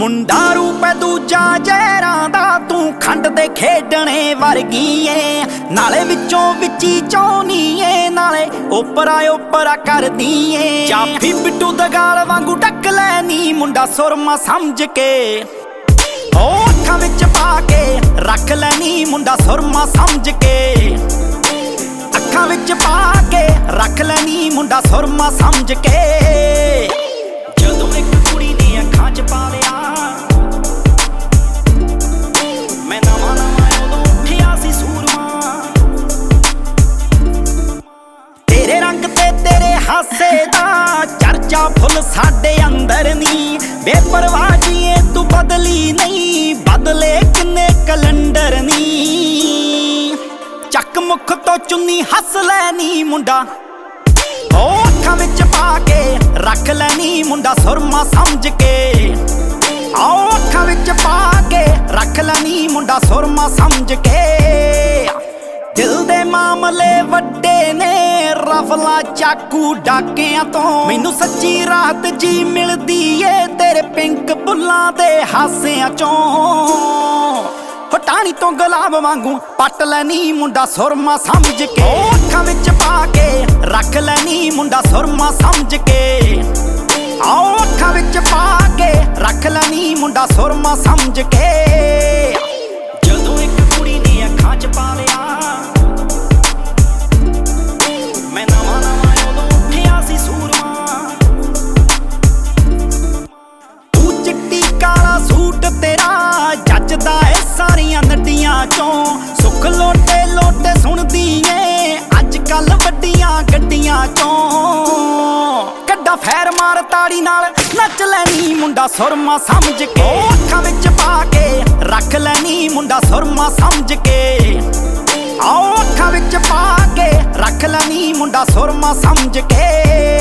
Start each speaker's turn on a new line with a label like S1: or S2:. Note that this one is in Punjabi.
S1: ਮੁੰਡਾ ਰੂਪ ਦੂਜਾ ਜ਼ਹਿਰਾਂ ਦਾ, ਤੂੰ ਖੰਡ ਦੇ ਖੇਡਣੇ ਵਰਗੀ ਏ। ਨਾਲੇ ਵਿੱਚੋਂ ਵਿੱਚੀ ਚਾਹੁੰਨੀ ਏ, ਨਾਲੇ ਓਪਰਾ ਕਰਦੀ ਏ। ਚਾਫੀ ਬਿੱਟੂ ਦਗਾਲ ਵਾਂਗੂ ਟੱਕ ਲੈਨੀ, ਮੁੰਡਾ ਸੁਰਮਾ ਸਮਝ ਕੇ ਉਹ ਅੱਖਾਂ ਵਿੱਚ ਪਾ ਕੇ ਰੱਖ ਲੈਨੀ, ਮੁੰਡਾ ਸੁਰਮਾ ਸਮਝ ਕੇ ਅੱਖਾਂ ਵਿੱਚ ਪਾ ਕੇ ਰੱਖ ਲੈਨੀ, ਮੁੰਡਾ ਸੁਰਮਾ ਸਮਝ ਕੇ। ਜਦੋਂ ਇੱਕ ਕੁੜੀ ਦੀਆਂ ਅੱਖਾਂ 'ਚ ਪਾ ਲਿਆ, ਮੈਂ ਨਵਾਂ ਉਦੋਂ ਉੱਠਿਆ ਸੀ ਸੂਰਮਾ। ਤੇਰੇ ਰੰਗ ਤੇ ਤੇਰੇ ਹਾਸੇ ਦਾ ਚਰਚਾ ਫੁੱਲ ਸਾਡੇ ਅੰਦਰ ਨੀ। ਬੇਪਰਵਾਹ ਜੀਏ ਤੂੰ ਬਦਲੀ ਨਹੀਂ, ਬਦਲੇ ਕਿੰਨੇ ਕੈਲੰਡਰ ਨੀ। ਚੱਕ ਮੁੱਖ ਤੋਂ ਚੁੰਨੀ ਹੱਸ ਲੈਨੀ, ਮੁੰਡਾ ਉਹ ਅੱਖਾਂ ਵਿੱਚ ਪਾ ਕੇ ਰੱਖ ਲੈਨੀ, ਮੁੰਡਾ ਸੁਰਮਾ ਸਮਝ ਕੇ। ਆਓ ਅੱਖਾਂ ਵਿੱਚ ਪਾ ਕੇ ਰੱਖ ਲੈਨੀ, ਮੁੰਡਾ ਸੁਰਮਾ ਸਮਝ ਕੇ। ਦਿਲ ਦੇ ਮਾਮਲੇ ਵੱਡੇ ਨੇ, ਰਫਲਾ ਚਾਕੂ ਡਾਕਿਆਂ ਤੋਂ। ਮੈਨੂੰ ਸੱਚੀ ਰਾਤ ਜੀ ਮਿਲਦੀ ਏ, ਤੇਰੇ ਪਿੰਕ ਬੁੱਲਾਂ ਦੇ ਹਾਸਿਆਂ ਚੋਂ। ਟਾਹਣੀ ਤੋਂ ਗੁਲਾਬ ਵਾਂਗੂ ਪੱਟ ਲੈਨੀ, ਮੁੰਡਾ ਸੁਰਮਾ ਸਮਝ ਕੇ। ਉਹ ਅੱਖਾਂ ਵਿੱਚ ਪਾ ਕੇ ਰੱਖ ਲੈਨੀ, ਮੁੰਡਾ ਸੁਰਮਾ ਸਮਝ ਕੇ। ਆਓ ਅੱਖਾਂ ਵਿੱਚ ਪਾ ਕੇ ਰੱਖ ਲੈਨੀ, ਮੁੰਡਾ ਸੁਰਮਾ ਸਮਝ ਕੇ। ਜਦੋਂ ਇੱਕ ਕੁੜੀ ਦੀਆਂ ਅੱਖਾਂ 'ਚ ਪਾ ਲਿਆ, ਮੈਂ ਨਵਾਂ ਉਦੋਂ ਉੱਠਿਆ ਸੀ ਸੂਰਮਾ। ਤੂੰ ਚਿੱਟੀ ਕਾਲਾ ਸੂਟ ਤੇਰਾ ਜੱਜਦਾ ਏ ਸਾਰੀਆਂ ਨੱਡੀਆਂ ਚੋਂ। ਸੁੱਖ ਲੋਟੇ ਸੁਣਦੀ ਏ ਅੱਜ ਕੱਲ ਵੱਡੀਆਂ ਗੱਡੀਆਂ ਚੋਂ। ਕੱਡਾ ਫੈਰ ਮਾਰ ਤਾੜੀ ਨਾਲ ਨੱਚ ਲੈਨੀ, ਮੁੰਡਾ ਸੁਰਮਾ ਸਮਝ ਕੇ। ਉਹ ਅੱਖਾਂ ਵਿੱਚ ਪਾ ਕੇ ਰੱਖ ਲੈਨੀ, ਮੁੰਡਾ ਸੁਰਮਾ ਸਮਝ ਕੇ। ਆਓ ਅੱਖਾਂ ਵਿੱਚ ਪਾ ਕੇ ਰੱਖ ਲੈਨੀ, ਮੁੰਡਾ ਸੁਰਮਾ ਸਮਝ ਕੇ।